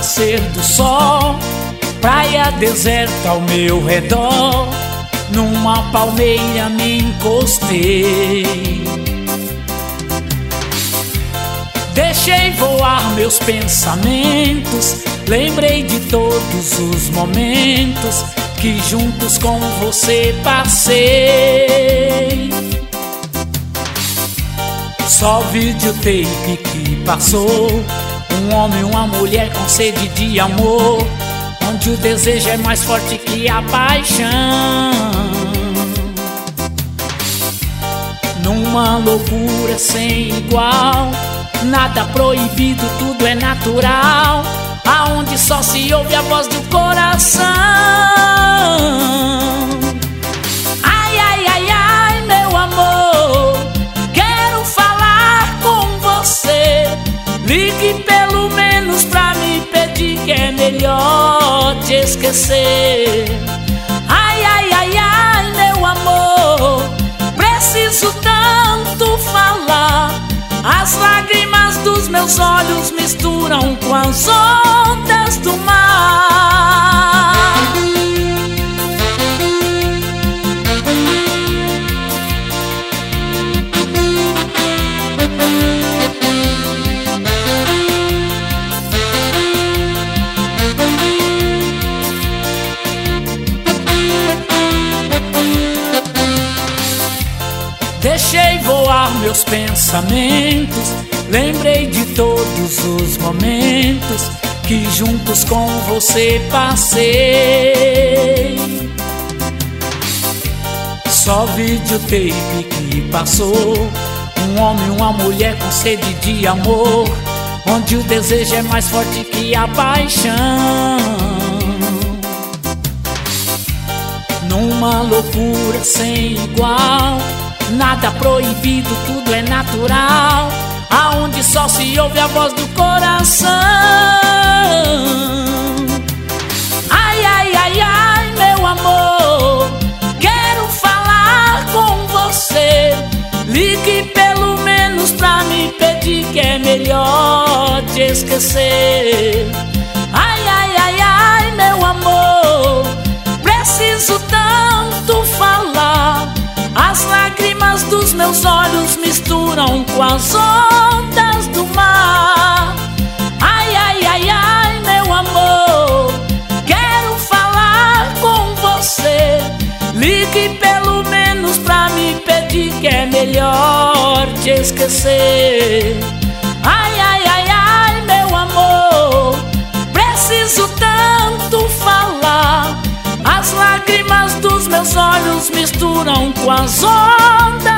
nascer do sol, praia deserta ao meu redor, numa palmeira me encostei. Deixei voar meus pensamentos, lembrei de todos os momentos que juntos com você passei. Só videotape que passou, um homem e uma mulher com sede de amor, onde o desejo é mais forte que a paixão. Numa loucura sem igual, nada proibido, tudo é natural, aonde só se ouve a voz do coração. Ai, ai, ai, ai, meu amor, quero falar com você. Ligue pelo menos pra me pedir que é melhor te esquecer. Ai, ai, ai, ai, meu amor, preciso tanto falar. As lágrimas dos meus olhos misturam com as ondas do mar. Deixei voar meus pensamentos, lembrei de todos os momentos que juntos com você passei. Só videotape que passou, um homem e uma mulher com sede de amor, onde o desejo é mais forte que a paixão. Numa loucura sem igual, nada proibido, tudo é natural, aonde só se ouve a voz do coração. Ai, ai, ai, ai, meu amor, quero falar com você. Ligue pelo menos pra me pedir que é melhor te esquecer. Ai, ai, ai, ai, meu amor, preciso tanto falar. As lágrimas dos meus olhos misturam com as ondas do mar. Ai, ai, ai, ai, meu amor, quero falar com você. Ligue pelo menos pra me pedir que é melhor te esquecer. Ai, ai, ai, ai, meu amor, preciso tanto falar. As lágrimas dos meus olhos misturam com as ondas